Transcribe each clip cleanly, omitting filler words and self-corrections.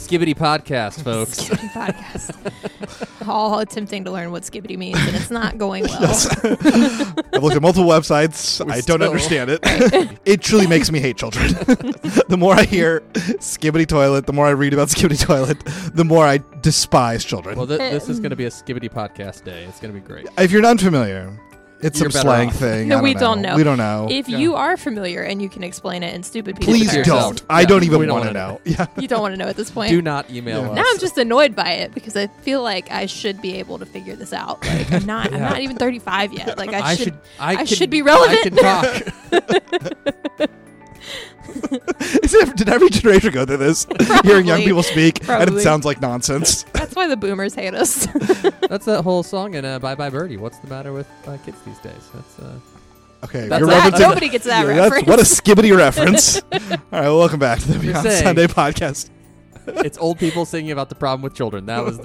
Skibbity podcast, folks. Skibbity podcast. All attempting to learn what skibbity means, and it's not going well. I've looked at multiple websites. I don't understand it. It truly makes me hate children. The more I hear skibbity toilet, the more I read about skibbity toilet, the more I despise children. Well, this is going to be a Skibbity podcast day. It's going to be great. If you're not familiar, it's You're some better slang off. thing. No, I we don't know. We don't know. If you are familiar and you can explain it in stupid Peter Please terms, don't. Yeah, I don't we even don't want to wanna know. Yeah. you don't want to know at this point. Do not email us. Now I'm just annoyed by it because I feel like I should be able to figure this out. Like I'm not. I'm not even 35 yet. Like I should be relevant. I can talk. Did every generation go through this? Hearing young people speak, and Probably. it sounds like nonsense. That's why the boomers hate us. That's that whole song in Bye Bye Birdie. What's the matter with kids these days? That's Okay, That's you're that. referencing- Nobody gets that reference. What a skibbity reference. All right, well, welcome back to the You're Beyond saying- Sunday podcast. it's old people singing about the problem with children. That was the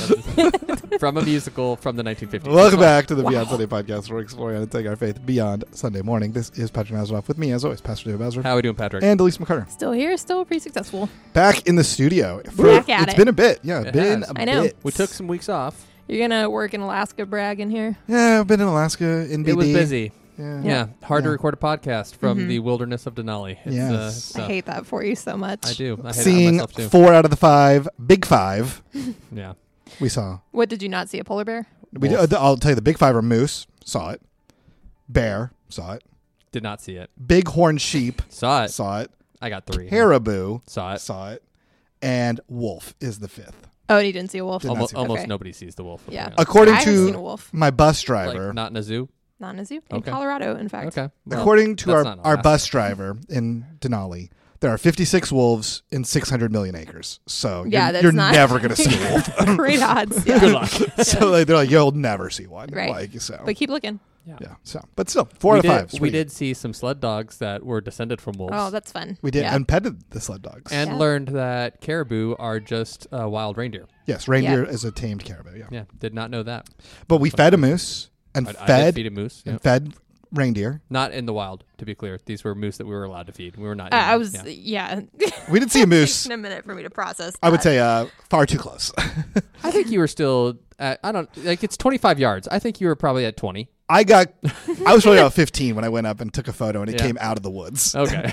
point. From a musical from the 1950s. Welcome back to the Wow. Beyond Sunday podcast. We're exploring how to take our faith beyond Sunday morning. This is Patrick Mazeroff with me, as always, Pastor David Mazeroff How are we doing, Patrick? and Elise McCarter. Still here, still pretty successful. Back in the studio. Back at It's it. been a bit. Yeah, It been has. a I know. bit. We took some weeks off. You're gonna work in Alaska brag in here. Yeah, I've been in Alaska, in BD. It was busy. Yeah. Yeah, hard to Yeah. record a podcast from Mhm. the wilderness of Denali. It's, Yes. it's I tough. hate that for you so much. I do. I hate it on Seeing myself too. 4 out of the 5, big 5, Yeah. we saw. What did you not see? A polar bear? Wolf. I'll tell you, the big 5 are moose, saw it. Bear, saw it. Did not see it. Bighorn sheep, Saw it. saw it. I got 3. Caribou, Saw it. saw it. And wolf is the 5th. Oh, and you didn't see a wolf. Did not Almost, see it. almost Okay. nobody sees the wolf. Yeah. Yeah. According I haven't seen a to wolf. my bus Like, driver, not in a zoo. Not in a zoo. In Okay. Colorado, in fact. Okay. Well, according to that's our, not our Alaska. bus driver in Denali, there are 56 wolves in 600 million acres. So Yeah, you're, that's you're not- never going to see a wolf. Great odds. Yeah. Good luck. So like, they're like, you'll never see one. Right. Like, so. But keep looking. Yeah. So, but still, 4 out of 5. We did see some sled dogs that were descended from wolves. Oh, that's fun. We did, Yeah. and petted the sled dogs. and Yeah. learned that caribou are just wild reindeer. Yes, reindeer is a tamed caribou. Yeah. Yeah, did not know that. But we fed a moose and I did fed feed a moose. and Yeah. fed reindeer. Not in the wild, to be clear. These were moose that we were allowed to feed. We were not. I eating. was, Yeah. We did see a moose. Taking a minute for me to process. I would that. say far too close. I think you were still. At, I don't like. It's 25 yards. I think you were probably at 20. I was probably about 15 when I went up and took a photo, and it Yeah. came out of the woods. Okay.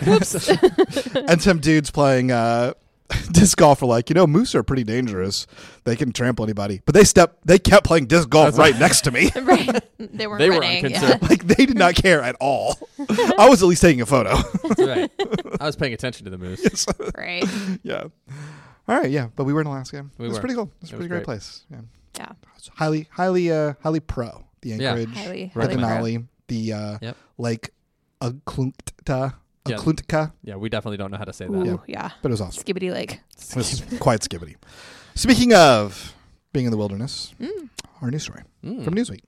And some dudes playing disc golf were like, moose are pretty dangerous. They can trample anybody. But they kept playing disc golf right next to me. Right. They weren't They were running. unconcerned. Yeah. Like, they did not care at all. I was at least taking a photo. That's right. I was paying attention to the moose. Right. Yeah. All right, yeah. But we were in Alaska. We It was were. pretty cool. It was a It pretty was great great. place. Yeah. Yeah. It's highly pro. The Yeah. Anchorage, Highly, the highly pro. Denali, the Yep. Lake Akluntka. Yeah. Akluntka. Yeah, we definitely don't know how to say that. Ooh, yeah. But it was awesome. Skibbity Lake. It was quite skibbity. Speaking of being in the wilderness, our news story Mm. from Newsweek.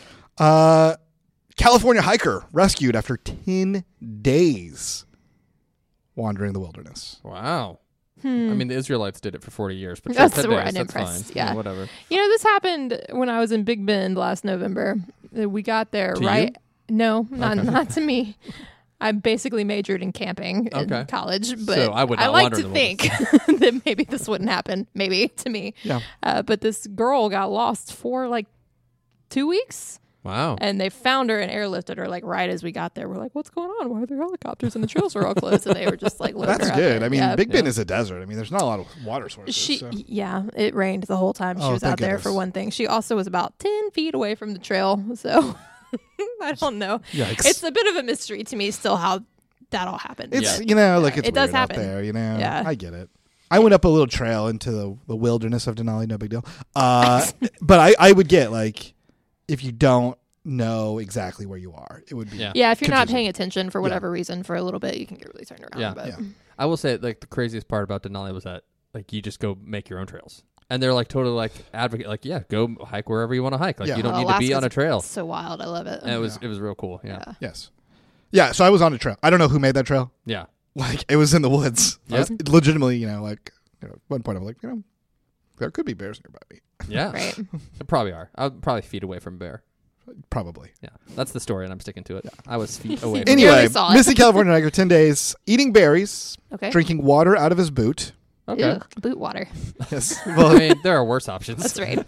California hiker rescued after 10 days wandering the wilderness. Wow. I mean, the Israelites did it for 40 years, but That's 10 where days, I'm that's impressed, fine. yeah. Whatever. You know, this happened when I was in Big Bend last November. We got there To you? right. No, not Okay. not to me. I basically majored in camping Okay. in college, but So I would not like wander to in the think that maybe this wouldn't happen. Maybe to me. Yeah. But this girl got lost for like 2 weeks. Wow. And they found her and airlifted her like right as we got there. We're like, "What's going on? Why are there helicopters and the trails are all closed?" And they were just like, loading That's her up good. in. I mean, Yeah. Big Bend Yeah. is a desert. I mean, there's not a lot of water sources. so. Yeah, it rained the whole time she Oh, was thank out there goodness. for one thing. She also was about 10 feet away from the trail, so I don't know. Yikes. It's a bit of a mystery to me still how that all happened. It's, Yeah. like it's It does weird out happen. there, Yeah. I get it. I went up a little trail into the wilderness of Denali, no big deal. But I would get, like, if you don't know exactly where you are, it would be. Yeah. Yeah, if you're not confusing. paying attention for whatever reason for a little bit, you can get really turned around. Yeah. But Yeah. I will say, like, the craziest part about Denali was that, like, you just go make your own trails. And they're, like, totally, like, advocate, like, yeah, go hike wherever you want to hike. Like, Yeah. you don't Oh, need to be on a Alaska's trail. so wild. I love it. And it was real cool. Yeah. Yes. Yeah, so I was on a trail. I don't know who made that trail. Yeah. Like, it was in the woods. I Yeah. was legitimately, like, at one point I'm like, there could be bears nearby me. Yeah. Right. There probably are. I was probably feet away from a bear. Probably. Yeah. That's the story, and I'm sticking to it. I was feet away from Any- Anyway, barely saw it. missing California hiker, 10 days, eating berries, Okay. drinking water out of his boot, Okay. Ew, boot water. Yes. Well, I mean, there are worse options. That's right.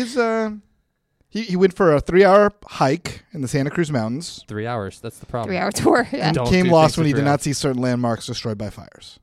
He went for a 3-hour hike in the Santa Cruz Mountains. 3 hours. That's the problem. 3-hour tour. Yeah. And Don't came do lost things when he for did 3 not hours. see certain landmarks destroyed by fires.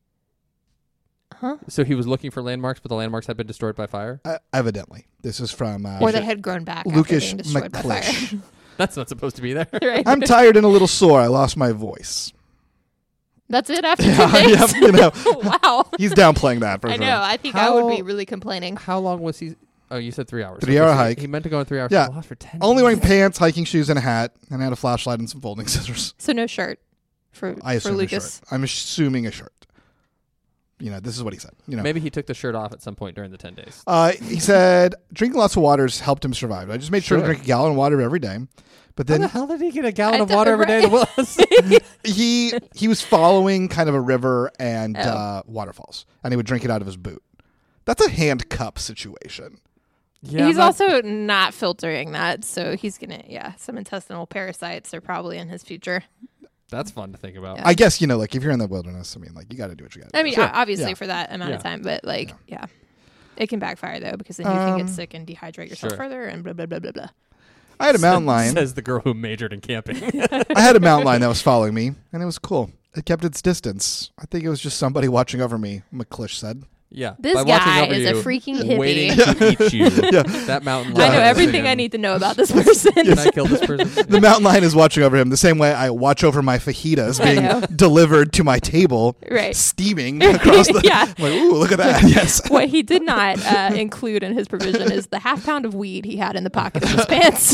Huh? So he was looking for landmarks, but the landmarks had been destroyed by fire? Evidently. This is from Or they had grown back Lucas after being destroyed by fire. McClish. That's not supposed to be there. Right. I'm tired and a little sore. I lost my voice. That's it after 10 days? Yeah, you know, Wow. he's downplaying that for I sure. know. I think I would be really complaining. How long was he? Oh, you said 3 hours. 3-hour Okay, so hike. He meant to go in 3 hours. Yeah. He lost for 10 Only days. wearing pants, hiking shoes, and a hat, and had a flashlight and some folding scissors. So no shirt for Lucas. A shirt. I'm assuming a shirt. You know, this is what he said. You know, Maybe he took the shirt off at some point during the 10 days. He said drinking lots of waters helped him survive. I just made sure to Sure. drink a gallon of water every day. But How then the hell did he get a gallon I of don't- water every day? right. Right. he was following kind of a river and Oh. waterfalls, and he would drink it out of his boot. That's a hand cup situation. Yeah, He's I'm not- also not filtering that, so he's gonna some intestinal parasites are probably in his future. That's fun to think about. Yeah. I guess, you know, like if you're in the wilderness, I mean, like you got to do what you got to do. I mean, obviously Yeah. for that amount of Yeah. time, but like, yeah. It can backfire though because then you can get sick and dehydrate yourself Sure. further and blah blah blah blah blah. I had a mountain lion. Says the girl who majored in camping. I had a mountain lion that was following me, and it was cool. It kept its distance. I think it was just somebody watching over me, McClish said. Yeah. This by watching guy over is a you, freaking hippie. waiting to eat you. That mountain lion. I know is everything singing, I need to know about this person. Can I kill this person? The mountain lion is watching over him the same way I watch over my fajitas I being know. delivered to my table, Right. steaming across the. Yeah. I'm like, ooh, look at that! Yes. What he did not include in his provision is the half-pound of weed he had in the pocket of his pants.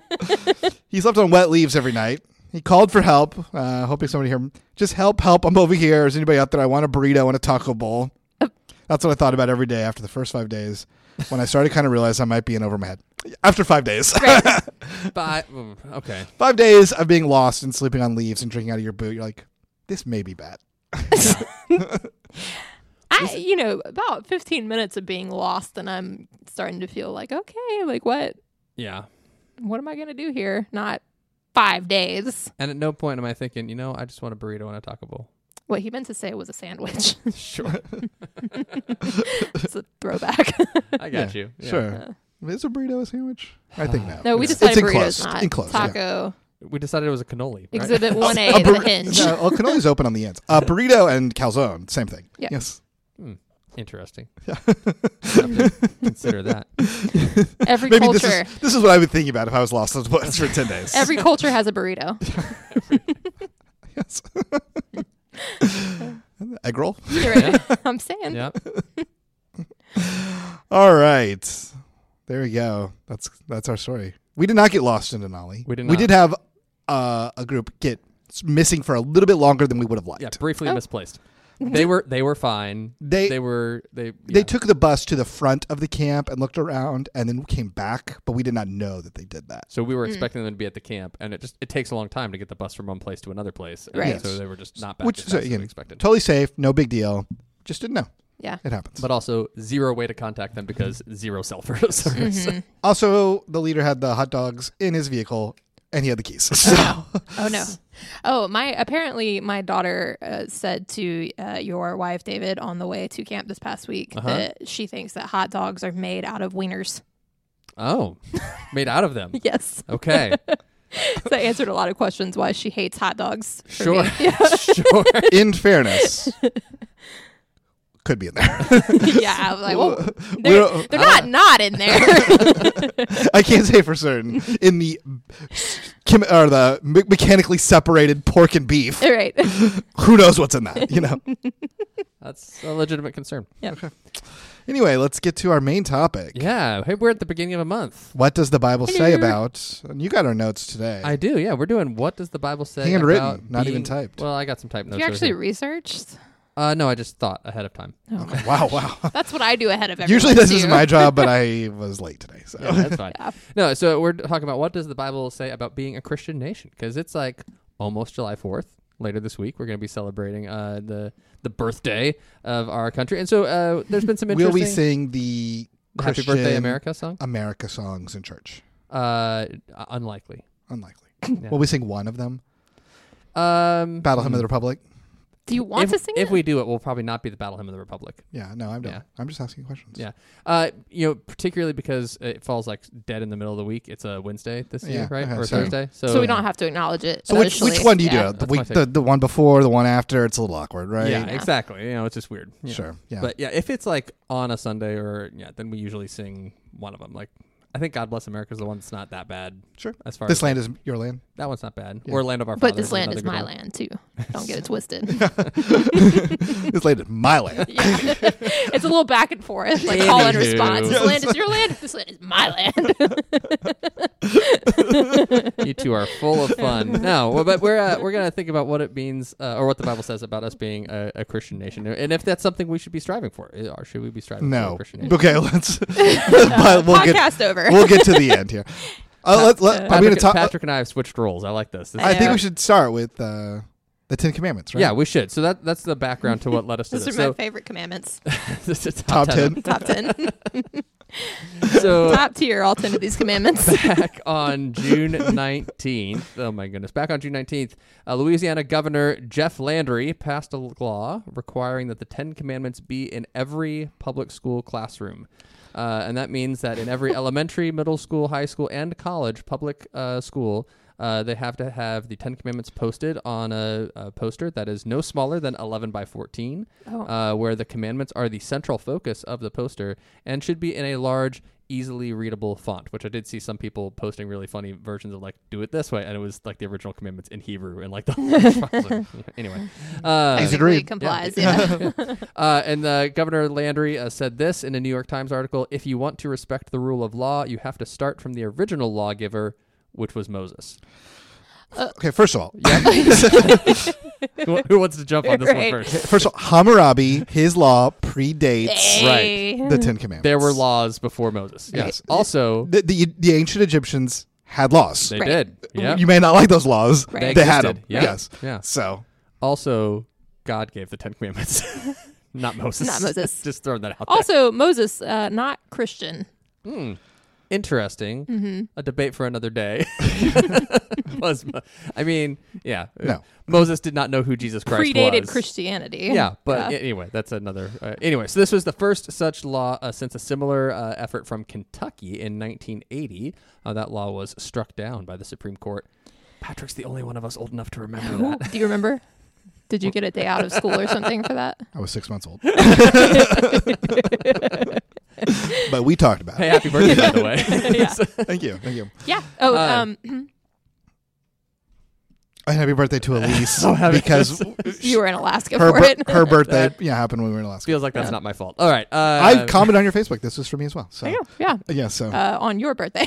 He slept on wet leaves every night. He called for help, hoping somebody hear him. Just help! I'm over here. Is anybody out there? I want a burrito and a taco bowl. That's what I thought about every day after the first 5 days, when I started kind of realize I might be in over my head. After 5 days. But okay. 5 days of being lost and sleeping on leaves and drinking out of your boot. You're like, this may be bad. About 15 minutes of being lost, and I'm starting to feel like, okay, like what Yeah. am I going to do here? Not 5 days. And at no point am I thinking, I just want a burrito and a taco bowl. What he meant to say was a sandwich. Sure. It's a throwback. I got you. Yeah. Sure. Is a burrito a sandwich? I think no. No, we It's decided enclosed. burrito's not. Enclosed, yeah. Taco. We decided it was a cannoli. Right? Exhibit 1A, A the bur- hinge. No, well, cannoli's open on the ends. Burrito and calzone, same thing. Yeah. Yes. Interesting. Have to consider that. Every Maybe culture. this is what I would think about if I was lost on the woods for 10 days. Every culture has a burrito. Yes. Egg roll. You're right. I'm saying. Yeah. All right. There we go. That's our story. We did not get lost in Denali. We did We not. did have a group get missing for a little bit longer than we would have liked. Yeah. Briefly Oh. misplaced. They were fine. They They took the bus to the front of the camp and looked around and then came back, but we did not know that they did that. So we were expecting them to be at the camp, and it takes a long time to get the bus from one place to another place. And Right. So they were just not back Which as is fast as again we expected. totally safe, no big deal. Just didn't know. Yeah. It happens. But also zero way to contact them because zero cell service. Mm-hmm. Also, the leader had the hot dogs in his vehicle and he had the keys. So Oh no. Oh, apparently my daughter said to your wife David on the way to camp this past week that she thinks that hot dogs are made out of wieners. Oh, made out of them. Yes. Okay. So that answered a lot of questions why she hates hot dogs. for Sure. me. Yeah. Sure. in fairness, could be in there. Yeah, I was like, well, We don't- they're not in there. I can't say for certain. In the mechanically separated pork and beef, All right. who knows what's in that? You know. That's a legitimate concern. Anyway, let's get to our main topic. Yeah. Hey, we're at the beginning of a month. What does the Bible say Hello. about? And you got our notes today. I do. Yeah. We're doing what does the Bible say? Handwritten, about not even being- typed. Well, I got some typed notes. You over actually here. researched? No, I just thought ahead of time. Okay. Wow. That's what I do ahead of everyone. Usually this is too. my job, but I was late today. So Yeah, that's fine. Yeah. No, so we're talking about what does the Bible say about being a Christian nation? Because it's like almost July 4th. Later this week, we're going to be celebrating the birthday of our country, and so there's been some interesting. will we sing the Happy Christian Birthday America song? America songs in church? Unlikely. Unlikely. Yeah. Will we sing one of them? Battle Battle Hymn of the Republic. Do you want to sing If it? we do it, we'll probably not be the Battle Hymn of the Republic. Yeah, no, I'm done. Yeah. I'm just asking questions. Yeah. Particularly because it falls like dead in the middle of the week. It's a Wednesday this year, right? Okay, Or so- Thursday. So we don't have to acknowledge it. So which officially. one do you Yeah. do? The That's my week, take. the one before, the one after? It's a little awkward, right? Yeah, Yeah. exactly. It's just weird. you know. Sure. Yeah. But yeah, if it's like on a Sunday then we usually sing one of them. Like, I think God Bless America is the one that's not that bad. Sure. As far This as land is your land. that one's not bad. Yeah. Or Land of Our But Fathers this land another is good my one. land too. Don't get it twisted. This land is my land. Yeah. It's a little back and forth, like call and Anywho. response. This land is your land. This land is my land. You two are full of fun. No, well, but we're gonna think about what it means, or what the Bible says about us being a Christian nation, and if that's something we should be striving for, or should we be striving for a No. Christian nation? Okay, let's. but we'll Podcast over. We'll get to the end here. I'm going to talk. Patrick and I have switched roles. I like this. I think Yeah. we should start with the Ten Commandments, right? Yeah, we should. So that's the background to what led us to Those this. are my So favorite commandments. this is Top 10. Top 10. So Top tier, all 10 of these commandments. back on June 19th, oh my goodness, back on June 19th, Louisiana Governor Jeff Landry passed a law requiring that the 10 Commandments be in every public school classroom. And that means that in every elementary, middle school, high school, and college public school, they have to have the 10 Commandments posted on a poster that is no smaller than 11 by 14, where the commandments are the central focus of the poster and should be in a large, easily readable font, which I did see some people posting really funny versions of, like, do it this way, and it was like the original commandments in Hebrew and like the anyway. Easy to read. Complies, yeah. And Governor Landry said this in a New York Times article: "If you want to respect the rule of law, you have to start from the original lawgiver, which was Moses." Okay, first of all, Who wants to jump on this Right. one first? first of all, Hammurabi, his law predates Hey. the Ten Commandments. There were laws before Moses. Yes. Also, The ancient Egyptians had laws. they Right. did. Yeah. You may not like those laws. Right. They had them. existed. Yeah. Yes. Yeah. So Also, God gave the 10 Commandments, not Moses. Not Moses. Just throwing that out Also, Moses, not Christian. there. Interesting. Mm-hmm. A debate for another day. Yeah. No. Moses did not know who Jesus Christ Predated was. Christianity. Yeah, but anyway, that's another. Anyway, so this was the first such law since a similar effort from Kentucky in 1980. That law was struck down by the Supreme Court. Patrick's the only one of us old enough to remember that. Do you remember? Did you get a day out of school or something for that? I was 6 months old. But we talked about Hey, it. happy birthday, by the way. Yeah. Thank you. Thank you. Yeah. Oh, And happy birthday to Elise So happy because you were in Alaska her for it. her birthday happened when we were in Alaska. Feels like that's not my fault. All right. I commented on your Facebook. This was for me as well. So I know, yeah. yeah. So On your birthday.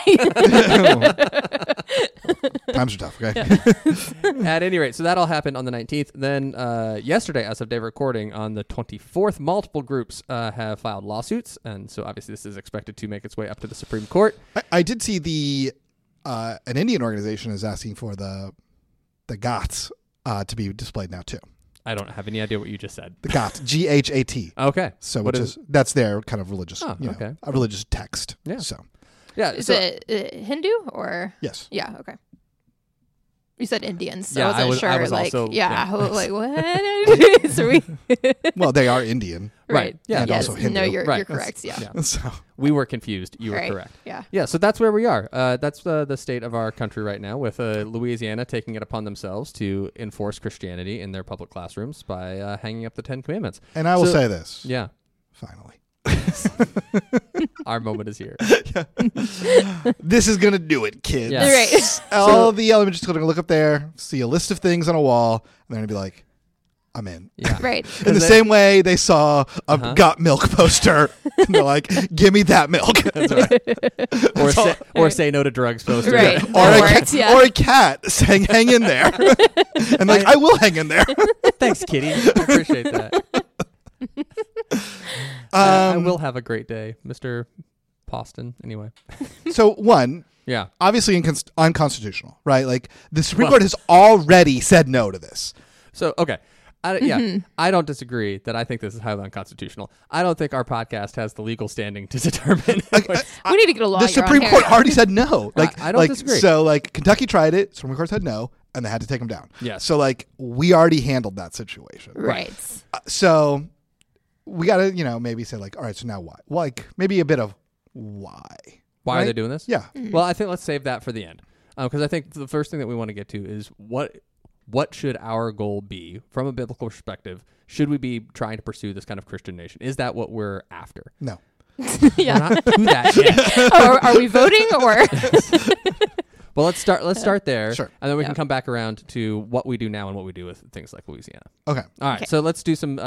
times are tough. Okay. At any rate, so that all happened on the 19th. Then yesterday, as of day of recording, on the 24th, multiple groups have filed lawsuits. And so obviously this is expected to make its way up to the Supreme Court. I did see an Indian organization is asking for the GOTS to be displayed now too. I don't have any idea what you just said. The GOTS, GHAT. Okay. So What which is that's their kind of religious, okay. a religious text. Yeah. So Yeah. Is so, it Hindu or? yes. Yeah. Okay. You said Indians, so Yeah, I wasn't sure. I was like, also- yeah, yeah. like what? So we, Well, they are Indian. Right. Yeah. And yes. also Hindu. No, you're Right. correct. Yeah. Yeah. So We were confused. You were Right. correct. Yeah. Yeah, so that's where we are. That's the state of our country right now, with Louisiana taking it upon themselves to enforce Christianity in their public classrooms by hanging up the 10 Commandments. and I will So- say this. Yeah, Finally. our moment is here. This is going to do it, kids. Yeah. Right. All the elementary schools are going to look up there, see a list of things on a wall, and they're going to be like, I'm in. Yeah. Right. In the same way they saw a Got Milk poster, and they're like, give me that milk. That's right. Or say no to drugs poster. Right. or, That a works, yeah. or a cat saying, hang in there. And like, I will hang in there. Thanks, Kitty. I appreciate that. I will have a great day, Mr. Poston. Anyway. So, one, Yeah. obviously unconstitutional, right? Like, the Supreme Court has already said no to this. So, okay. I don't disagree that I think this is highly unconstitutional. I don't think our podcast has the legal standing to determine. We need to get a lawyer The Supreme on Court here. already said no. Like, I don't disagree. So, like, Kentucky tried it. Supreme Court said no. and they had to take them down. Yes. So like we already handled that situation. Right. So we got to, maybe say like, all right, so now why? Like maybe a bit of why. Why right? are they doing this? Yeah. Well, I think let's save that for the end. Because I think the first thing that we want to get to is what should our goal be from a biblical perspective? Should we be trying to pursue this kind of Christian nation? Is that what we're after? No. Yeah. We're not to that yet. Oh, are we voting or? Well, let's start there, Sure. and then we can come back around to what we do now and what we do with things like Louisiana. Okay. All right, Okay. so let's do some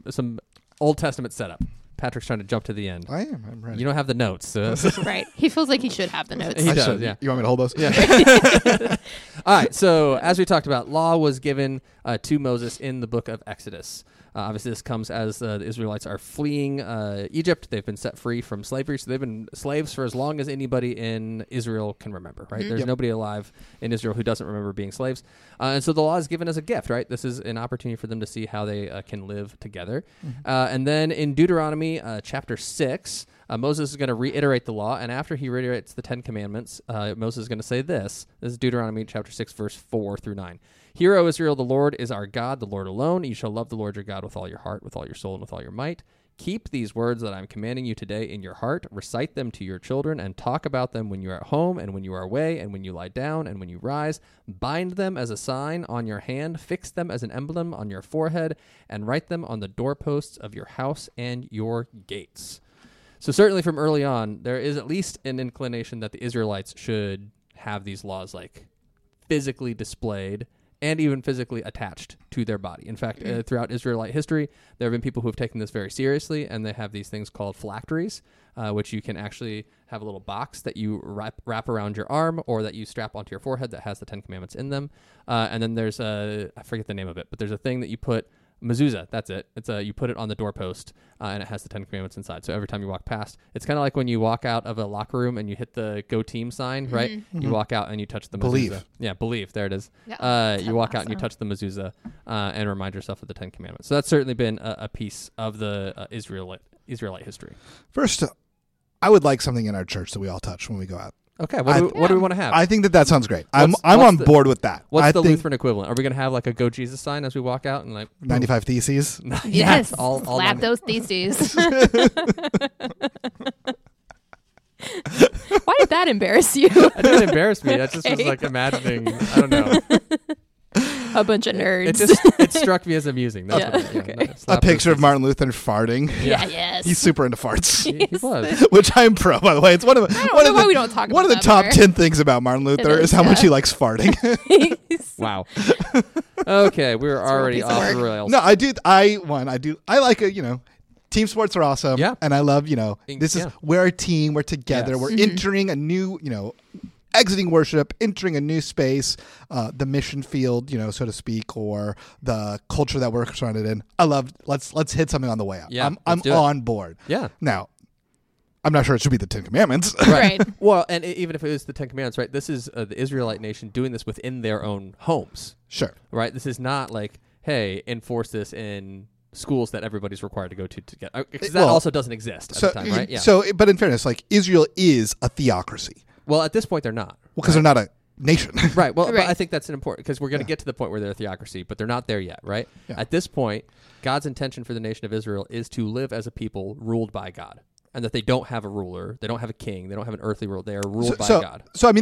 Old Testament setup. Patrick's trying to jump to the end. I am. I'm ready. You don't have the notes. So Right. He feels like he should have the notes. He I does, should. yeah. You want me to hold those? Yeah. All right. So as we talked about, law was given to Moses in the book of Exodus. Obviously, this comes as the Israelites are fleeing Egypt. They've been set free from slavery, so they've been slaves for as long as anybody in Israel can remember. Right? There's nobody alive in Israel who doesn't remember being slaves, and so the law is given as a gift. Right? This is an opportunity for them to see how they can live together. And then in Deuteronomy chapter 6. Moses is going to reiterate the law, and after he reiterates the 10 Commandments, Moses is going to say this. This is Deuteronomy chapter 6, verse 4 through 9. Hear, O Israel, the Lord is our God, the Lord alone. You shall love the Lord your God with all your heart, with all your soul, and with all your might. Keep these words that I'm commanding you today in your heart. Recite them to your children, and talk about them when you are at home, and when you are away, and when you lie down, and when you rise. Bind them as a sign on your hand. Fix them as an emblem on your forehead, and write them on the doorposts of your house and your gates. So certainly from early on, there is at least an inclination that the Israelites should have these laws like physically displayed and even physically attached to their body. In fact, throughout Israelite history, there have been people who have taken this very seriously, and they have these things called phylacteries, which you can actually have a little box that you wrap around your arm or that you strap onto your forehead that has the 10 Commandments in them. And then there's I forget the name of it, but there's a thing that you put mezuzah, that's it. It's you put it on the doorpost, and it has the 10 Commandments inside. So every time you walk past, it's kind of like when you walk out of a locker room and you hit the Go Team sign, right? Mm-hmm. You walk out and you touch the mezuzah. Believe. Yeah, believe. There it is. Yeah, you walk out and you touch the mezuzah and remind yourself of the 10 Commandments. So that's certainly been a piece of the Israelite history. First, I would like something in our church that we all touch when we go out. Okay, what do we want to have? I think that sounds great. I'm What's on the- board with that. What's I the think Lutheran equivalent? Are we going to have like a Go Jesus sign as we walk out and like 95 Theses? Yes. all Slap done. those theses. Why did that embarrass you? That didn't embarrass me. I just was Okay. like imagining. I don't know. A bunch of nerds. It struck me as amusing. That's Yeah, what okay. A slap picture those of Martin Luther farting. yeah, yes. He's super into farts, He was. which I'm pro, by the way. It's one of I don't one know of why the, we don't talk one of about the that top more. 10 things about Martin Luther It is is, how much yeah. he likes farting. Wow. Okay, we're already piece of off the work. rails. No, I like a, team sports are awesome. Yeah. And I love, this is, Yeah. we're a team, we're together, Yes. we're entering a new, exiting worship, entering a new space, the mission field, so to speak, or the culture that we're surrounded in. I love, let's hit something on the way out. Yeah, I'm let's do it. on board. Yeah. Now, I'm not sure it should be the 10 Commandments. Right. Well, and even if it is the 10 Commandments, right? This is the Israelite nation doing this within their own homes, Sure. right? This is not like, hey, enforce this in schools that everybody's required to go to get. Because that Well, also doesn't exist at the time, right? Yeah. So, but in fairness, like Israel is a theocracy. Well, at this point, they're not. Well, because they're not a nation. Right. Well, but Right. I think that's an important because we're going to get to the point where they're a theocracy, but they're not there yet, right? Yeah. At this point, God's intention for the nation of Israel is to live as a people ruled by God, and that they don't have a ruler, they don't have a king, they don't have an earthly ruler. They are ruled by God. So I mean,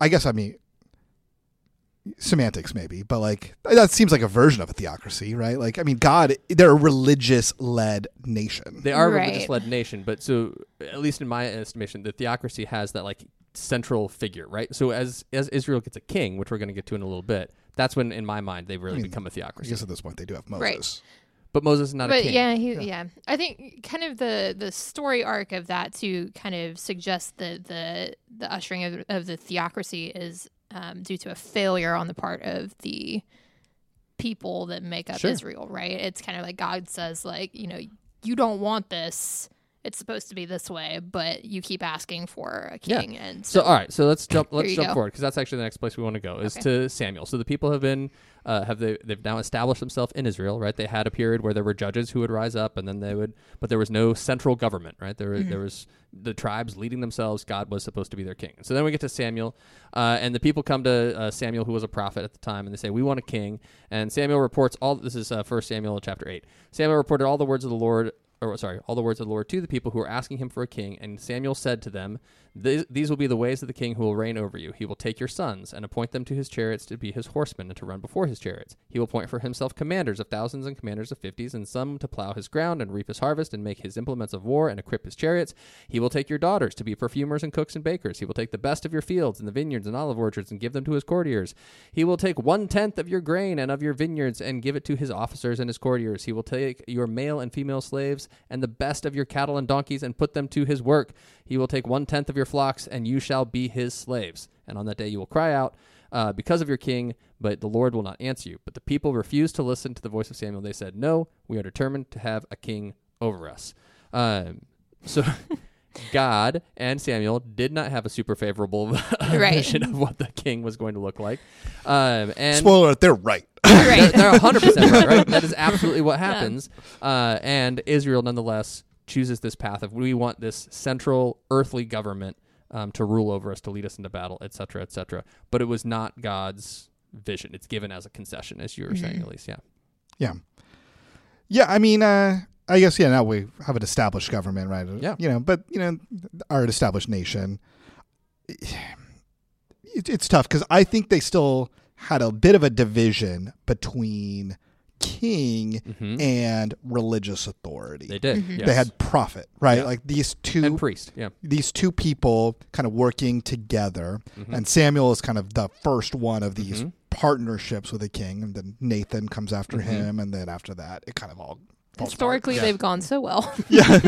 semantics maybe, but like that seems like a version of a theocracy, right? Like, I mean, they're a religious-led nation. They are a Right. religious-led nation, but so at least in my estimation, the theocracy has that like central figure, right? So as Israel gets a king, which we're going to get to in a little bit, that's when, in my mind, they really become a I theocracy. guess at this point they do have Moses. Right. But Moses is not a But king. yeah, I think kind of the story arc of that to kind of suggest the ushering of the theocracy is due to a failure on the part of the people that make up Sure. Israel, right? It's kind of like God says, like, you don't want this, it's supposed to be this way, but you keep asking for a king. Yeah. And So all right, so let's jump Here you go. forward, because that's actually the next place we want to go is Okay. to Samuel. So the people have been they've now established themselves in Israel, right? They had a period where there were judges who would rise up, and then but there was no central government, right? There was the tribes leading themselves. God was supposed to be their king. So then we get to Samuel, and the people come to Samuel, who was a prophet at the time, and they say, "We want a king." And Samuel reports all. This is 1 Samuel chapter 8. Samuel reported all the words of the Lord. All the words of the Lord to the people who were asking him for a king. And Samuel said to them, These will be the ways of the king who will reign over you. He will take your sons and appoint them to his chariots to be his horsemen and to run before his chariots. He will appoint for himself commanders of thousands and commanders of 50s, and some to plow his ground and reap his harvest and make his implements of war and equip his chariots. He will take your daughters to be perfumers and cooks and bakers. He will take the best of your fields and the vineyards and olive orchards and give them to his courtiers. He will take 1/10 of your grain and of your vineyards and give it to his officers and his courtiers. He will take your male and female slaves and the best of your cattle and donkeys and put them to his work. He will take 1/10 of your flocks, and you shall be his slaves. And on that day you will cry out because of your king, but the Lord will not answer you. But the people refused to listen to the voice of Samuel. They said, "No, we are determined to have a king over us." So God and Samuel did not have a super favorable vision of what the king was going to look like. And Spoiler alert, they're right. Right. they're 100% right? That is absolutely what happens. And Israel, nonetheless, chooses this path of we want this central earthly government to rule over us, to lead us into battle, et cetera, et cetera. But it was not God's vision. It's given as a concession, as you were saying, Elise. Yeah. I mean, I guess, now we have an established government, right? Yeah. But, our established nation, it's tough because I think they still had a bit of a division between king and religious authority. They did. Yes. They had prophet, right? Yeah. Like these and priest. Yeah. these two people kind of working together, and Samuel is kind of the first one of these partnerships with the king, and then Nathan comes after him, and then after that, it kind of all falls historically, apart. they've gone so well. Yeah.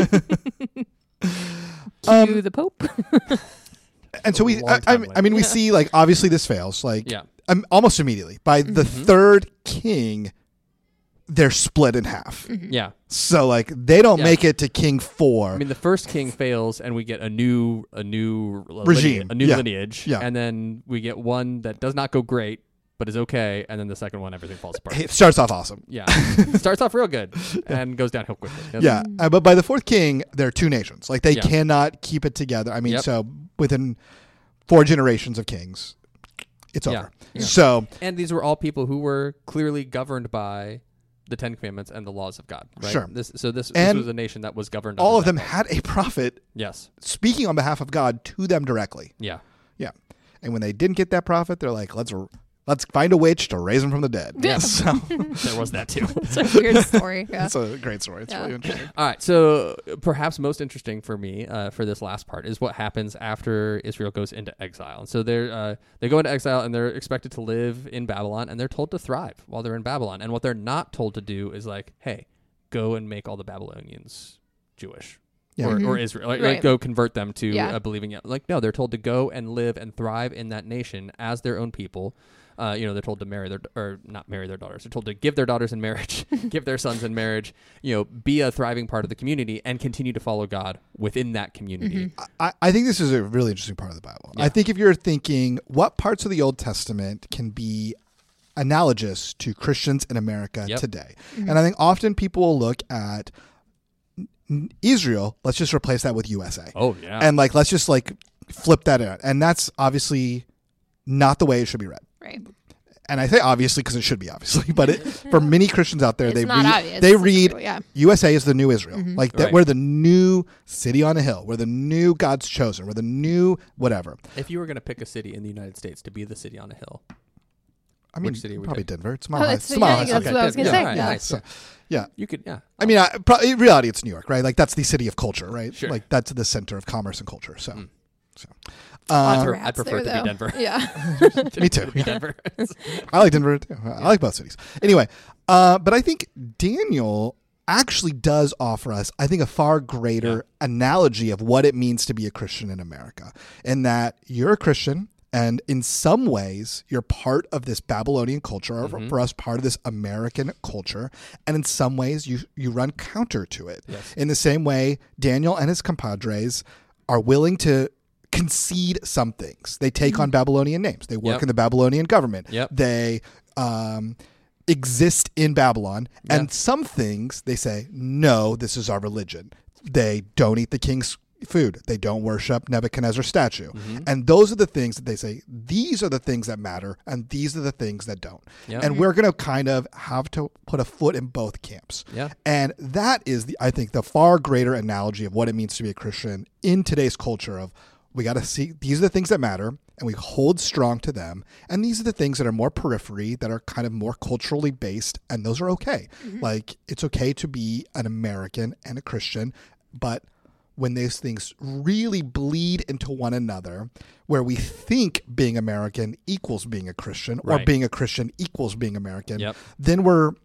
To the Pope. And so we, Long time later. I mean, we see like obviously this fails, like almost immediately by the third king. They're split in half. Yeah. So like they don't make it to king 4. I mean, the first king fails, and we get a new regime, a new lineage, Yeah. and then we get one that does not go great, but is okay, and then the second one, everything falls apart. It starts off awesome. Yeah, starts off real good and goes downhill quickly. Yeah, but by the fourth king, there are two nations. Like they Yeah. cannot keep it together. I mean, so within 4 generations of kings, it's over. Yeah. So, and these were all people who were clearly governed by the Ten Commandments and the laws of God. Right? Sure. This was a nation that was governed. all under of them that had a prophet Yes. speaking on behalf of God to them directly. Yeah. Yeah, and when they didn't get that prophet, they're like, let's find a witch to raise him from the dead. Yes. So There was that too. It's a weird story. Yeah. it's a great story. It's really interesting. All right, so perhaps most interesting for me for this last part is what happens after Israel goes into exile. And so they go into exile, and they're expected to live in Babylon, and they're told to thrive while they're in Babylon. And what they're not told to do is like, hey, go and make all the Babylonians Jewish. Yeah. Or Israel, like Right. go convert them to Yeah. believing it. Like, no, they're told to go and live and thrive in that nation as their own people. They're told to not marry their daughters. They're told to give their daughters in marriage, give their sons in marriage, be a thriving part of the community and continue to follow God within that community. I think this is a really interesting part of the Bible. Yeah. I think if you're thinking what parts of the Old Testament can be analogous to Christians in America today, and I think often people will look at Israel, let's just replace that with USA. Oh, yeah. And like, let's just like flip that out. And that's obviously not the way it should be read. Right. And I say obviously because it should be obviously, but for many Christians out there, It's they not read, obvious. they It's read true, yeah. USA is the new Israel. Like that, Right. we're the new city on a hill. We're the new God's chosen. We're the new whatever. If you were going to pick a city in the United States to be the city on a hill, I mean, Which city are we probably picking? Denver. It's Oh, Mile High. that's It's Mile High. that's Okay. what I was going to Yeah, say. all right, Yeah. nice. So, Yeah. You could, yeah. I mean, in reality, it's New York, right? Like that's the city of culture, right? Sure. Like that's the center of commerce and culture. So, Lots of I'd rats prefer there, it to be though. Denver. Yeah. me too. To be Denver. I like Denver too. I like both cities. Anyway, but I think Daniel actually does offer us, I think, a far greater analogy of what it means to be a Christian in America. In that you're a Christian And in some ways, you're part of this Babylonian culture, or for us, part of this American culture. And in some ways, you run counter to it. Yes. In the same way, Daniel and his compadres are willing to concede some things. They take on Babylonian names. They work in the Babylonian government. Yep. They exist in Babylon. And some things they say, no, this is our religion. They don't eat the king's food. They don't worship Nebuchadnezzar's statue. And those are the things that they say, these are the things that matter, and these are the things that don't. And we're going to kind of have to put a foot in both camps. And that is, I think, the far greater analogy of what it means to be a Christian in today's culture of, we got to see, these are the things that matter, and we hold strong to them. And these are the things that are more periphery, that are kind of more culturally based, and those are okay. Like, it's okay to be an American and a Christian, but when those things really bleed into one another, where we think being American equals being a Christian, or being a Christian equals being American, then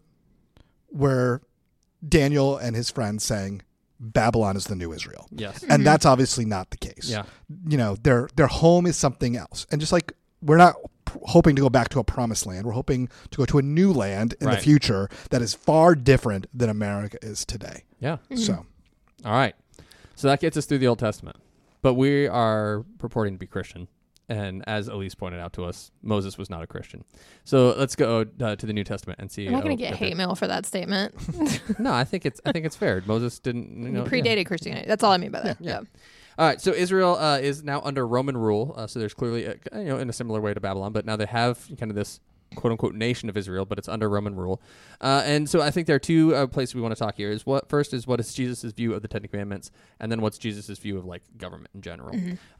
we're Daniel and his friends saying Babylon is the new Israel. And that's obviously not the case. You know, their home is something else. And just like we're not hoping to go back to a promised land, we're hoping to go to a new land in the future that is far different than America is today. So, all right. So that gets us through the Old Testament. But we are purporting to be Christian. And as Elise pointed out to us, Moses was not a Christian. So let's go to the New Testament and see. I'm not going to get hate mail for that statement. No, I think it's fair. Moses didn't. He predated Christianity. That's all I mean by that. Yeah. All right. So Israel is now under Roman rule. So there's clearly, in a similar way to Babylon, but now they have kind of this quote unquote nation of Israel, but it's under Roman rule. And so I think there are two places we want to talk here. What is Jesus' view of the Ten Commandments, and then what's Jesus' view of like government in general.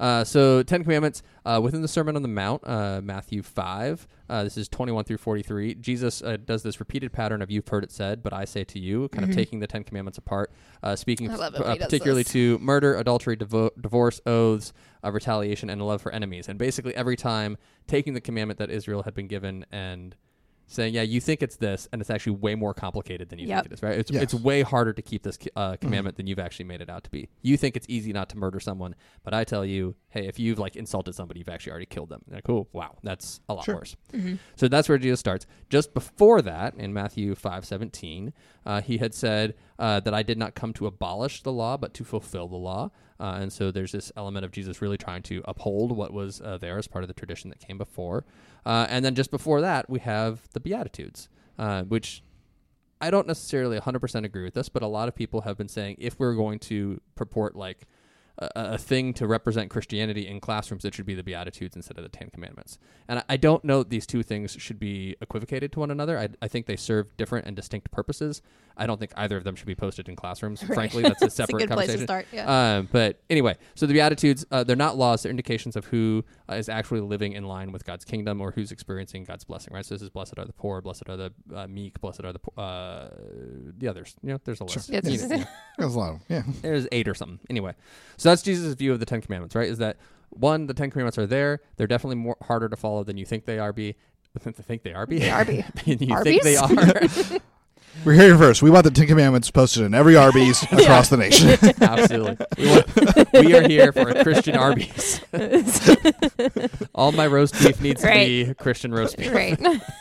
So Ten Commandments within the Sermon on the Mount, Matthew 5. This is 21 through 43. Jesus does this repeated pattern of "You've heard it said, but I say to you," kind of taking the Ten Commandments apart, speaking particularly to murder, adultery, divorce, oaths, retaliation, and love for enemies. And basically every time taking the commandment that Israel had been given and saying, yeah, you think it's this, and it's actually way more complicated than you think it is, right? It's way harder to keep this commandment than you've actually made it out to be. You think it's easy not to murder someone, but I tell you, hey, if you've like insulted somebody, you've actually already killed them. Like, oh, wow, that's a lot worse. So that's where Jesus starts. Just before that, in Matthew 5:17, he had said that I did not come to abolish the law, but to fulfill the law. And so there's this element of Jesus really trying to uphold what was there as part of the tradition that came before. And then just before that, we have the Beatitudes, which I don't necessarily 100% agree with this, but a lot of people have been saying if we're going to purport like a thing to represent Christianity in classrooms, it should be the Beatitudes instead of the Ten Commandments. And I don't know these two things should be equivocated to one another. I think they serve different and distinct purposes. I don't think either of them should be posted in classrooms. Frankly, that's a separate it's a good conversation. Place to start, but anyway, so the Beatitudes, they're not laws. They're indications of who is actually living in line with God's kingdom or who's experiencing God's blessing, right? So this is blessed are the poor, blessed are the meek, blessed are the others. You know, there's a list. Sure. There's a lot of, There's 8 or something. Anyway, so that's Jesus' view of the Ten Commandments, right? Is that, one, the Ten Commandments are there. They're definitely more harder to follow than you think they are. They are. You think they are. We're here first. We want the Ten Commandments posted in every Arby's across the nation. Absolutely. We are here for a Christian Arby's. All my roast beef needs to be Christian roast beef. Right.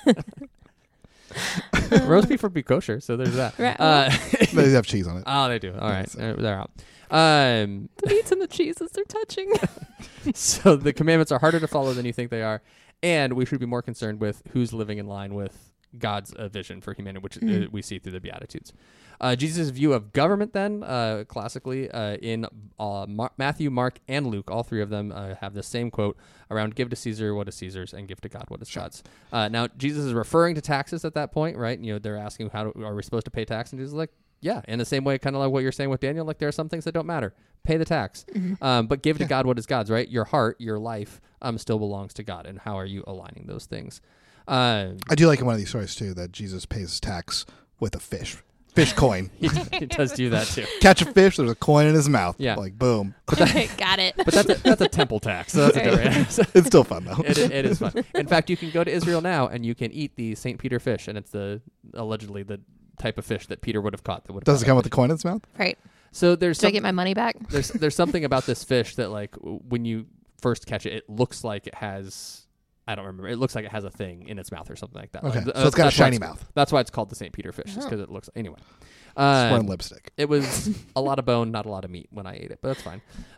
Roast beef would be kosher, so there's that. They have cheese on it. Oh, they do. All right. They're out. The meats and the cheeses, they're touching. So the commandments are harder to follow than you think they are, and we should be more concerned with who's living in line with God's vision for humanity, which we see through the Beatitudes. Jesus' view of government then, classically, in Matthew, Mark, and Luke, all three of them have the same quote around give to Caesar what is Caesar's and give to God what is God's. Now, Jesus is referring to taxes at that point, right? You know, they're asking, are we supposed to pay tax? And Jesus is like, yeah, in the same way, kind of like what you're saying with Daniel, like there are some things that don't matter. Pay the tax. But give to God what is God's, right? Your heart, your life still belongs to God. And how are you aligning those things? I do like in one of these stories, too, that Jesus pays tax with a fish coin. He does do that, too. Catch a fish, there's a coin in his mouth. Yeah. Like, boom. Got it. But that's a temple tax. So that's a different. It's still fun, though. It is fun. In fact, you can go to Israel now, and you can eat the St. Peter fish, and it's allegedly the type of fish that Peter would have caught. Does it come with the coin in its mouth? Right. So do I get my money back? There's something about this fish that, like, when you first catch it, it looks like it has. I don't remember. It looks like it has a thing in its mouth or something like that. Okay, Like, so it's got a that's why shiny it's- mouth. That's why it's called the St. Peter fish, just because it looks. Anyway, Sworn lipstick. it was a lot of bone, not a lot of meat when I ate it, but that's fine.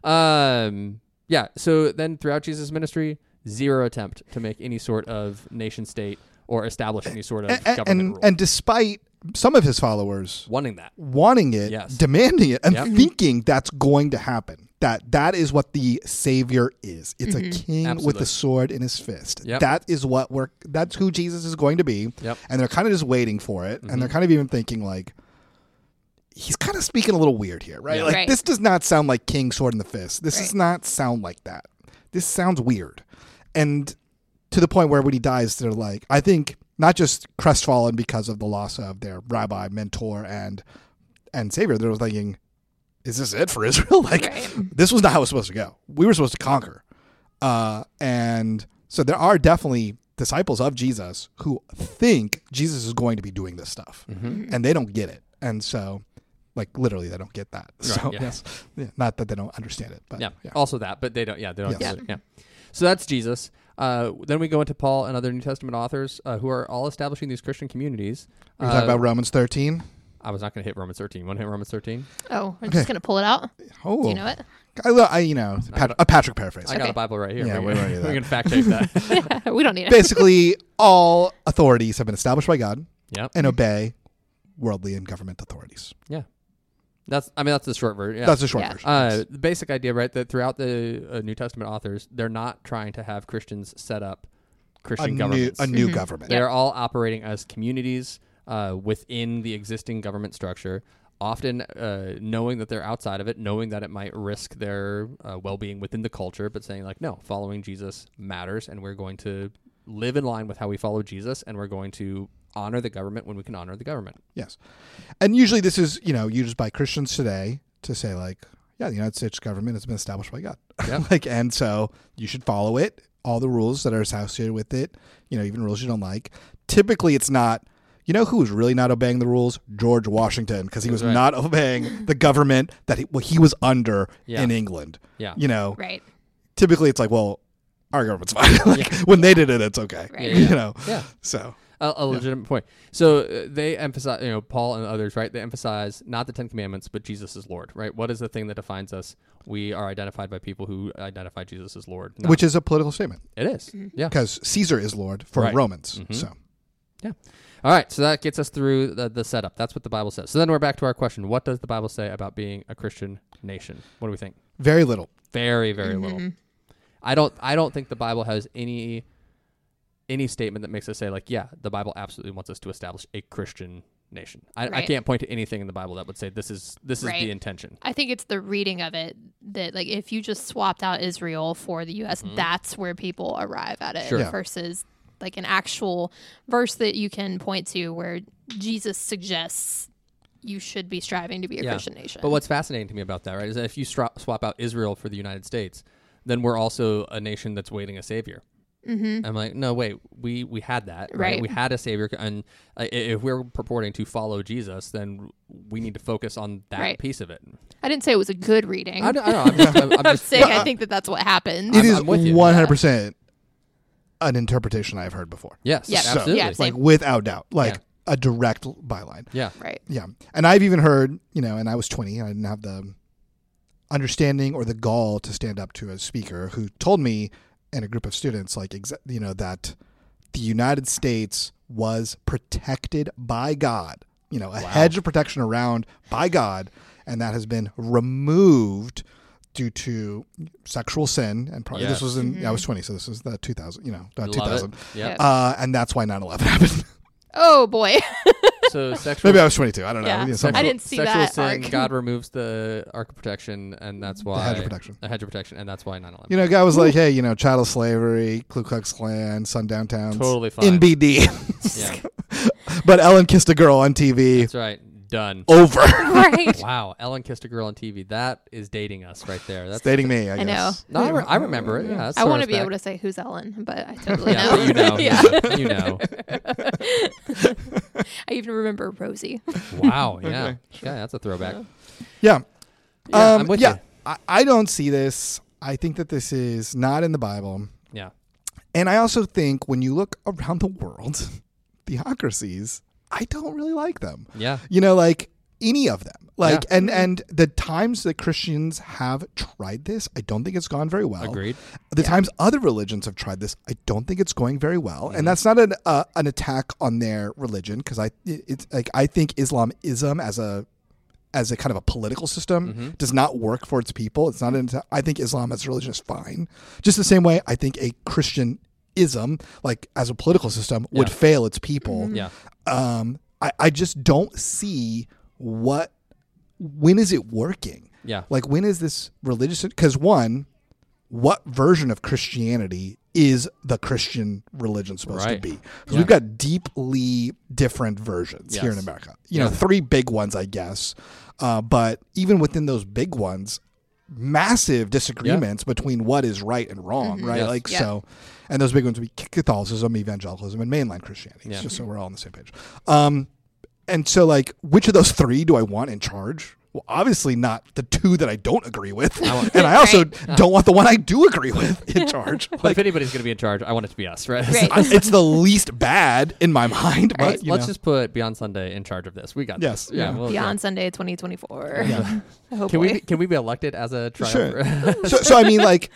Yeah. So then, throughout Jesus' ministry, zero attempt to make any sort of nation state or establish any sort of government rule. And despite some of his followers Wanting that. wanting it, Yes. demanding it, and Yep. thinking that's going to happen. That is what the Savior is. It's a king with Absolutely. a sword in his fist. Yep. That is what that's who Jesus is going to be. Yep. And they're kind of just waiting for it. And they're kind of even thinking like, he's kind of speaking a little weird here, right? Yeah. Like Right. this does not sound like king sword in the fist. This does Right. not sound like that. This sounds weird. And to the point where when he dies, they're like, I think not just crestfallen because of the loss of their rabbi, mentor, and Savior. They're thinking, is this it for Israel? Like, Right. this was not how it was supposed to go. We were supposed to conquer. And so there are definitely disciples of Jesus who think Jesus is going to be doing this stuff. And they don't get it. And so, like, literally, they don't get that. So, yeah. yes. Yeah, not that they don't understand it, but Yeah. Also that, but they don't. Yeah, they don't. Yes. Get it. Yeah. So that's Jesus. Then we go into Paul and other New Testament authors who are all establishing these Christian communities. We're talking about Romans 13. I was not going to hit Romans 13. You want to hit Romans 13? Oh, we're just gonna pull it out. Oh, Do you know it? a Patrick paraphrase. I got a Bible right here. Yeah, we we already do that. can fact check that. We don't need it. Basically, all authorities have been established by God Yep. and obey worldly and government authorities. Yeah. That's the short version. Yeah. That's the short Yeah. version. The basic idea, right, that throughout the New Testament authors, they're not trying to have Christians set up Christian governments. A new government. They're all operating as communities within the existing government structure, often knowing that they're outside of it, knowing that it might risk their well-being within the culture, but saying, like, no, following Jesus matters, and we're going to live in line with how we follow Jesus, and we're going to honor the government when we can honor the government. Yes. And usually this is, used by Christians today to say, like, yeah, the United States government has been established by God. Yep. And so you should follow it, all the rules that are associated with it, even rules you don't like. Typically it's not, who was really not obeying the rules? George Washington, because he was right. not obeying the government that he was under Yeah. in England. Yeah. Right. Typically it's like, well, our government's fine. Like, when they did it, it's okay. Right. Yeah. So A legitimate point. So they emphasize, Paul and others, right? They emphasize not the Ten Commandments, but Jesus is Lord, right? What is the thing that defines us? We are identified by people who identify Jesus as Lord. which is a political statement it is. Yeah. because Caesar is Lord for Right. Romans. Mhm. So Yeah. All right. So that gets us through the setup. That's what the Bible says. So then we're back to our question. What does the Bible say about being a Christian nation? What do we think? very little. Very, very little. I don't think the Bible has any statement that makes us say, like, yeah, the Bible absolutely wants us to establish a Christian nation. I Right. can't point to anything in the Bible that would say this is Right. the intention. I think it's the reading of it that, like, if you just swapped out Israel for the U.S., that's where people arrive at it Sure. Yeah. versus like an actual verse that you can point to where Jesus suggests you should be striving to be a Yeah. Christian nation. But what's fascinating to me about that, right, is that if you swap out Israel for the United States, then we're also a nation that's waiting a savior. I'm like, no, wait, we had that, right? Right. We had a savior, and if we're purporting to follow Jesus, then we need to focus on that Right. piece of it. I didn't say it was a good reading. I know. I'm just, I'm I'm just saying I think that's what happened. It is I'm with you. 100% an interpretation I've heard before. yes, Yeah. So, absolutely. Yeah, same. like without doubt, like Yeah. a direct byline. Yeah. Right. Yeah. And I've even heard, and I was 20, I didn't have the understanding or the gall to stand up to a speaker who told me and a group of students, like, that the United States was protected by God, a hedge of protection around by God, and that has been removed due to sexual sin. And probably this Yes. was I was 20, so this was the 2000, Love 2000. it. Yep. And that's why 9/11 happened. Oh boy. So sexual. Maybe I was 22. I don't know. Yeah. Something- I didn't see sexual that sin, arc. God removes the Ark of Protection, and that's why hedge of protection. A hedge of protection, and that's why 9/11. guy was like, hey, chattel slavery, Ku Klux Klan, sundown towns. Totally fine. In BD. Yeah, But Ellen kissed a girl on TV. that's right. Done. Over. Right. Wow, Ellen kissed a girl on TV. That is dating us right there. That's Dating me, I I guess. know. No, I remember it. Yeah, I want to be able to say who's Ellen, but I totally Yeah, know. but you know. Yeah. You know. I even remember Rosie. Wow. Yeah. Yeah, that's a throwback. Yeah. Yeah, I'm with yeah. you. I don't see this I think that this is not in the Bible. Yeah. And I also think when you look around the world, theocracies, I don't really like them. Yeah. Like any of them. Like, Yeah. and the times that Christians have tried this, I don't think it's gone very well. Agreed. The times other religions have tried this, I don't think it's going very well. And that's not an attack on their religion, because I think Islamism as a kind of a political system does not work for its people. It's not I think Islam as a religion is fine. Just the same way I think a Christianism, like as a political system, would fail its people. Yeah. I just don't see when is it working? Yeah. Like, when is this religious? Because one, what version of Christianity is the Christian religion supposed to be? Because we've got deeply different versions here in America. You know, 3 big ones, I guess. But even within those big ones, massive disagreements between what is right and wrong, right? Yes. Like, so, and those big ones would be Catholicism, evangelicalism, and mainline Christianity. Just so we're all on the same page. And so, like, which of those 3 do I want in charge? Well, obviously not the 2 that I don't agree with. And I also don't want the one I do agree with in charge. But if anybody's going to be in charge, I want it to be us, right? It's the least bad in my mind. But, let's just put Beyond Sunday in charge of this. We got this. Yeah. Beyond Sunday 2024. Yeah. Can we be elected as a triumph? Sure. So I mean, like,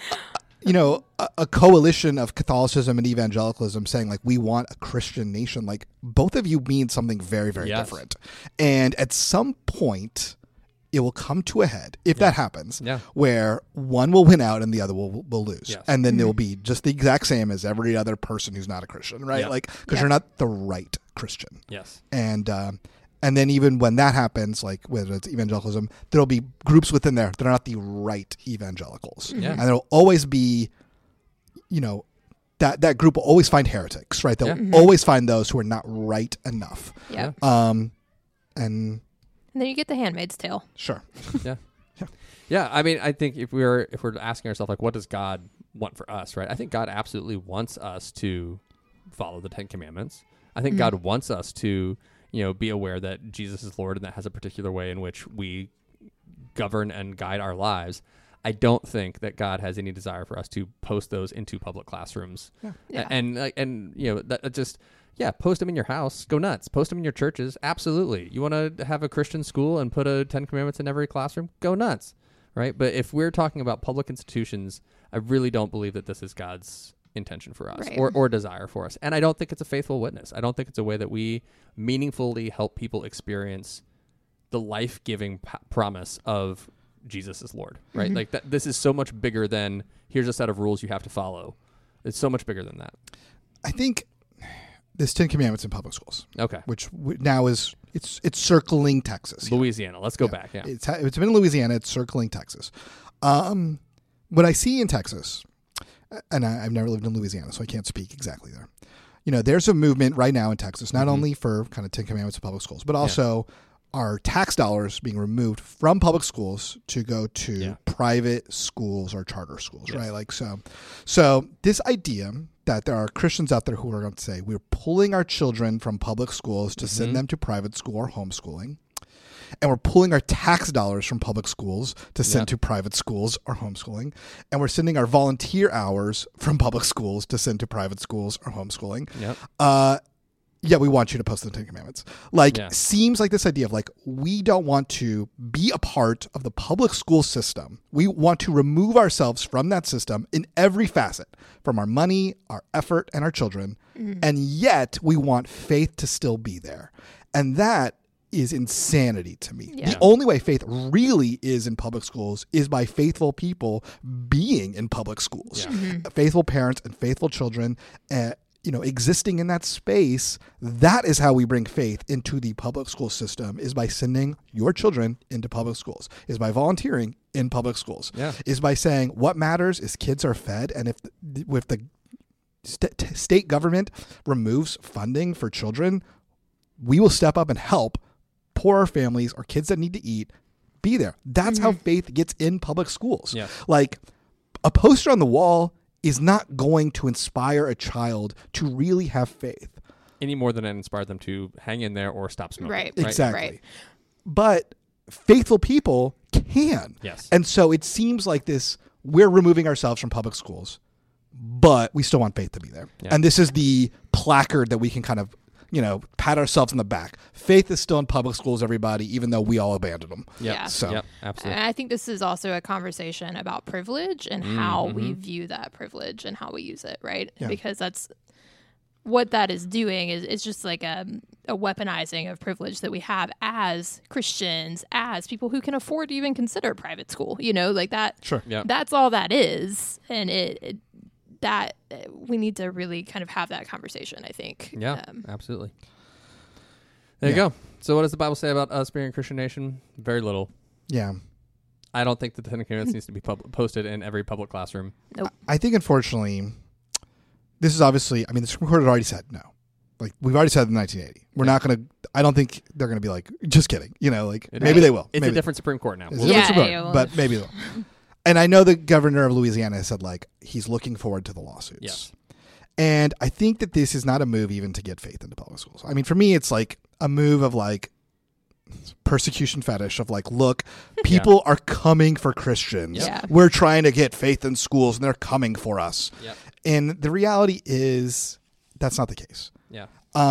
a coalition of Catholicism and evangelicalism saying, like, we want a Christian nation, like, both of you mean something very, very different. And at some point, it will come to a head, if that happens, where one will win out and the other will lose. Yes. And then they'll be just the exact same as every other person who's not a Christian, right? Like, because you're not the right Christian. Yes. And then even when that happens, like whether it's evangelicalism, there'll be groups within there that are not the right evangelicals. Yeah. And there'll always be, that group will always find heretics, right? They'll always find those who are not right enough. Yeah. And then you get the Handmaid's Tale. Sure. Yeah. I mean, I think if we're asking ourselves, like, what does God want for us, right? I think God absolutely wants us to follow the 10 Commandments. I think God wants us to, be aware that Jesus is Lord and that has a particular way in which we govern and guide our lives. I don't think that God has any desire for us to post those into public classrooms. Yeah. And that just, post them in your house. Go nuts. Post them in your churches. Absolutely. You want to have a Christian school and put a 10 Commandments in every classroom? Go nuts. Right? But if we're talking about public institutions, I really don't believe that this is God's intention for us or desire for us. And I don't think it's a faithful witness. I don't think it's a way that we meaningfully help people experience the life-giving promise of Jesus is Lord, right? Like this is so much bigger than here's a set of rules you have to follow. It's so much bigger than that. I think there's 10 Commandments in public schools. Okay. Which now it's circling Texas. Louisiana. Let's go back. Yeah. It's been in Louisiana. It's circling Texas. What I see in Texas, and I've never lived in Louisiana, so I can't speak exactly there. There's a movement right now in Texas, not only for kind of 10 Commandments in public schools, but also our tax dollars being removed from public schools to go to private schools or charter schools, right? Like, so this idea that there are Christians out there who are going to say, we're pulling our children from public schools to send them to private school or homeschooling. And we're pulling our tax dollars from public schools to send to private schools or homeschooling. And we're sending our volunteer hours from public schools to send to private schools or homeschooling. We want you to post the 10 Commandments. Seems like this idea of, like, we don't want to be a part of the public school system. We want to remove ourselves from that system in every facet, from our money, our effort, and our children. And yet we want faith to still be there. And that is insanity to me. The only way faith really is in public schools is by faithful people being in public schools. Faithful parents and faithful children, existing in that space. That is how we bring faith into the public school system, is by sending your children into public schools, is by volunteering in public schools, is by saying what matters is kids are fed. And if the state government removes funding for children, we will step up and help poorer families or kids that need to eat be there. That's how faith gets in public schools. Like, a poster on the wall is not going to inspire a child to really have faith any more than it inspired them to hang in there or stop smoking. Right. Exactly. Right. But faithful people can. Yes. And so it seems like this we're removing ourselves from public schools, but we still want faith to be there. Yeah. And this is the placard that we can kind of, pat ourselves on the back. Faith is still in public schools, everybody, even though we all abandoned them. Yep. Yeah. So Yep, absolutely. And I think this is also a conversation about privilege and how we view that privilege and how we use it, right? Yeah. Because that's what that is doing is it's just like a weaponizing of privilege that we have as Christians, as people who can afford to even consider private school, like that. Sure. Yeah. That's all that is. And that we need to really kind of have that conversation, I think. Yeah, absolutely. There you go. So what does the Bible say about us being a Christian nation? Very little. Yeah. I don't think the Ten Commandments needs to be posted in every public classroom. Nope. I think, unfortunately, this is obviously, the Supreme Court had already said no. Like, we've already said in 1980. We're not going to, I don't think they're going to be like, just kidding. Maybe they will. It's maybe. a different Supreme Court now. It's a different Supreme Court, but maybe they'll. And I know the governor of Louisiana has said, he's looking forward to the lawsuits. Yes. And I think that this is not a move even to get faith into public schools. For me, it's like a move of persecution fetish of look, people are coming for Christians. Yeah. We're trying to get faith in schools and they're coming for us. Yep. And the reality is that's not the case. Yeah.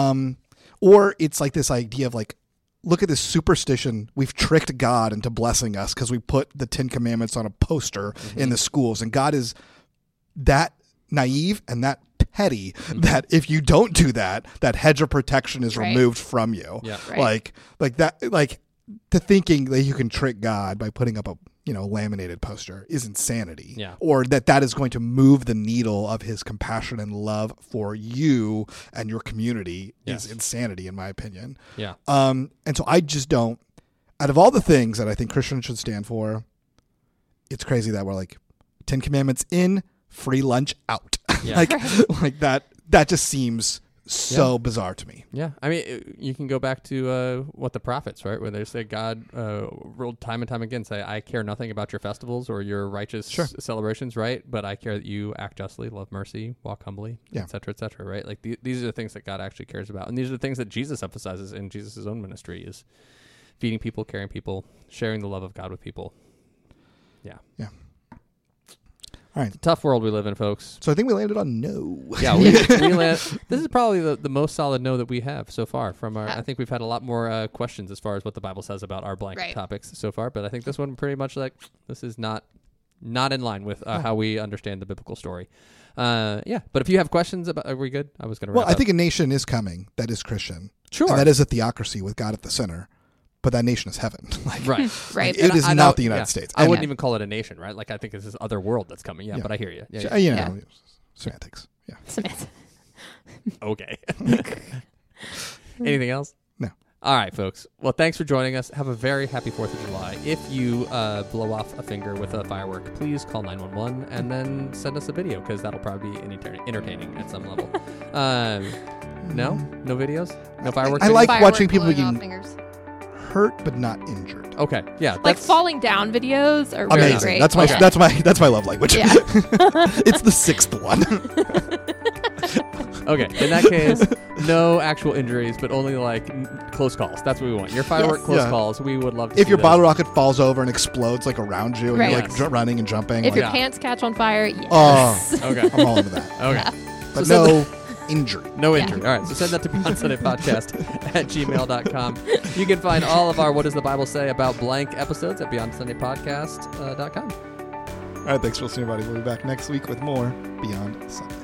Or it's like this idea of look at this superstition. We've tricked God into blessing us because we put the 10 Commandments on a poster in the schools. And God is that naive and that petty that if you don't do that, that hedge of protection is removed from you. Yeah. Right. Like that, to thinking that you can trick God by putting up a laminated poster is insanity. Yeah. Or that is going to move the needle of his compassion and love for you and your community is insanity, in my opinion. Yeah. And so I just don't, out of all the things that I think Christians should stand for, it's crazy that we're 10 Commandments in, free lunch out. Yeah. That just seems so bizarre to me. Yeah. You can go back to what the prophets, right? Where they say God ruled time and time again, say, I care nothing about your festivals or your righteous celebrations, right? But I care that you act justly, love mercy, walk humbly, et cetera, right? These are the things that God actually cares about. And these are the things that Jesus emphasizes in Jesus' own ministry is feeding people, caring people, sharing the love of God with people. Yeah. Yeah. All right. It's a tough world we live in, folks. So I think we landed on no. Yeah, we this is probably the most solid no that we have so far from our. I think we've had a lot more questions as far as what the Bible says about our blank topics so far, but I think this one pretty much this is not in line with how we understand the biblical story. But if you have questions about, are we good? I was going to. I think a nation is coming that is Christian. Sure, and that is a theocracy with God at the center. But that nation is heaven. Right. It is not the United States. I wouldn't even call it a nation, right? I think it's this other world that's coming. Yeah, but I hear you. Yeah. Semantics. Yeah. Semantics. Okay. Anything else? No. All right, folks. Well, thanks for joining us. Have a very happy 4th of July. If you blow off a finger with a firework, please call 911 and then send us a video because that'll probably be entertaining at some level. No videos? No fireworks? I like Firework watching people blowing off getting fingers. hurt but not injured. Okay, yeah. Falling down videos are really Amazing. great. That's my love language. Yeah. It's the 6th one. Okay, in that case, no actual injuries, but only close calls. That's what we want. Your firework close calls. We would love to if see your those. bottle rocket falls over and explodes around you and Right. you're running and jumping. If your pants catch on fire, yes. Oh, Okay. I'm all into that. Okay. But So no injury. No injury. All right. So send that to Beyond Sunday Podcast at gmail.com. You can find all of our What Does the Bible Say About Blank episodes at BeyondSundayPodcast.com. All right, thanks for listening, everybody. We'll be back next week with more Beyond Sunday.